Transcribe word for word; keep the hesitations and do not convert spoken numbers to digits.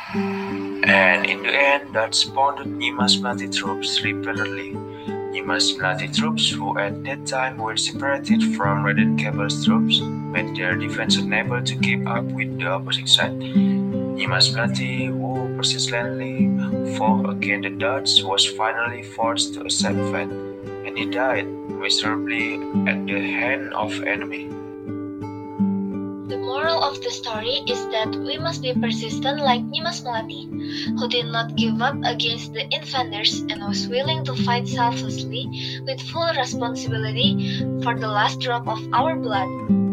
And in the end, that spawned Nimas Melati troops repeatedly. Nimas Melati troops, who at that time were separated from Raden Kabul's troops, made their defense unable to keep up with the opposing side. Nimas Melati, who persistently fought against the Dutch, was finally forced to accept fate, and he died miserably at the hand of enemy. The moral of the story is that we must be persistent like Nimas Melati, who did not give up against the invaders and was willing to fight selflessly with full responsibility for the last drop of our blood.